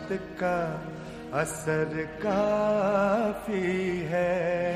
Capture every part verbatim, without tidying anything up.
मोहब्बत का असर काफी है।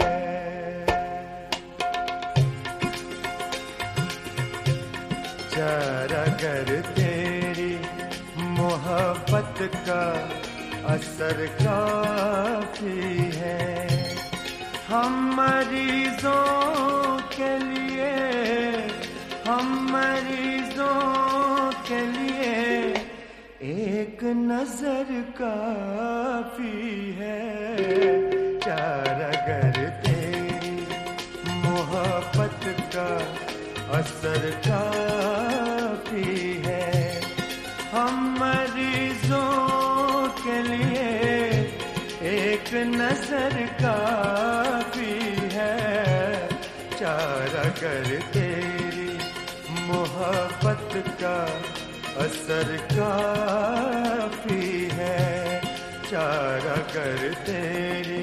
चारा गर तेरी मोहब्बत का असर काफी है। हम मरीजों के लिए, हम मरीजों के लिए एक नजर काफी है। चारा गर तेरी मोहब्बत का असर काफी है। हम मरीजों के लिए एक नजर काफी है। चारा गर तेरी मोहब्बत का असर काफी है। चारा गर तेरी।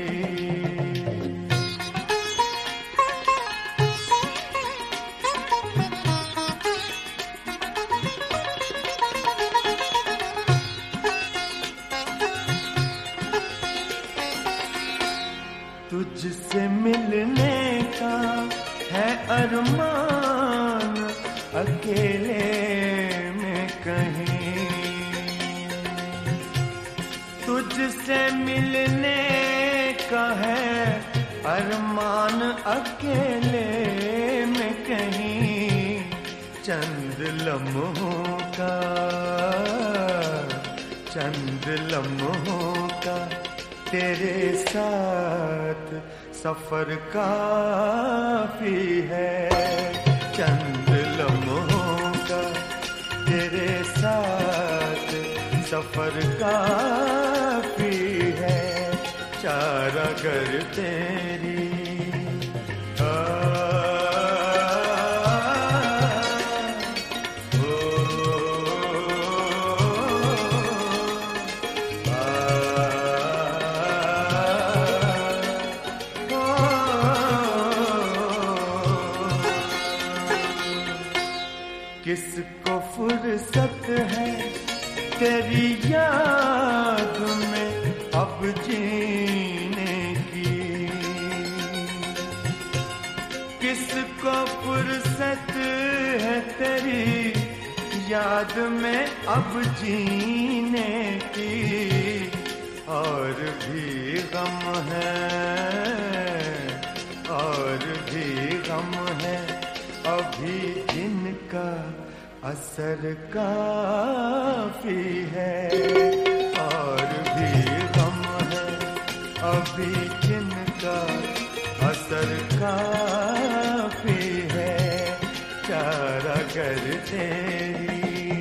तुझसे मिलने का है अरमान अकेले में कहीं। तुझसे मिलने का है अरमान अकेले में कहीं। चंद लम्हों का, चंद लम्हों का तेरे साथ सफर काफी है। चंद लम्हों का तेरे साथ सफर काफी है। चारा गर तेरी। किसको फुर्सत है तेरी याद में अब जीने की। किसको फुर्सत है तेरी याद में अब जीने की। और भी गम है, और भी गम है अभी जिनका असर काफी है। और भी गम है अभी जिनका असर काफी है। चारा गर तेरी।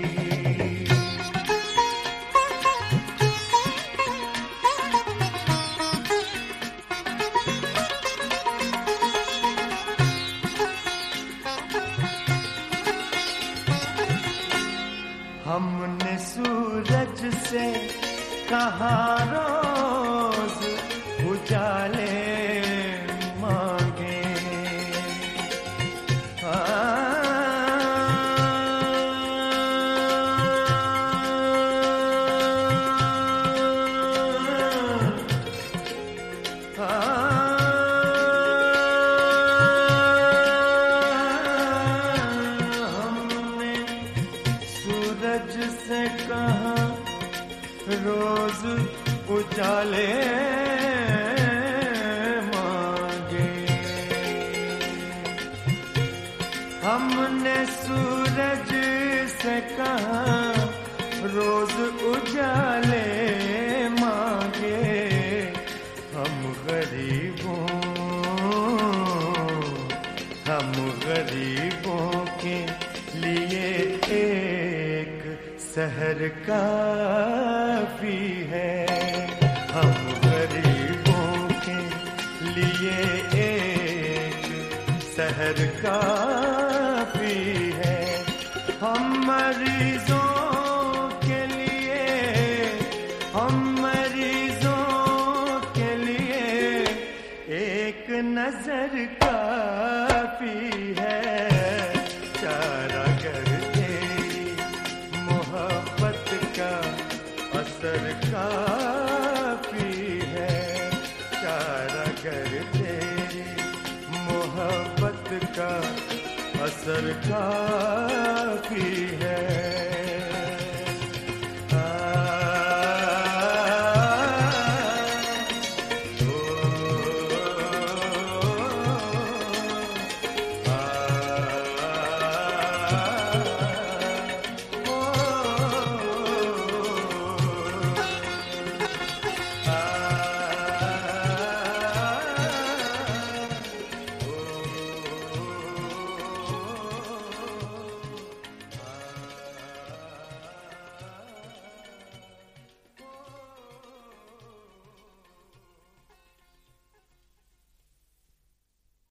हमने सूरज से कहा रोज उजाले मांगे। से कहा रोज उजाले मांगे। हमने सूरज से कहा रोज उजाले मांगे। हम गरीबों, हम गरीबों के लिए एक सहर काफी है। हम गरीबों के लिए एक सहर काफी है। हम मरीजों के लिए, हम मरीजों के लिए एक नजर काफी है। चारा गर तेरी मोहब्बत का असर का मगर तेरी मोहब्बत का असर काफी है।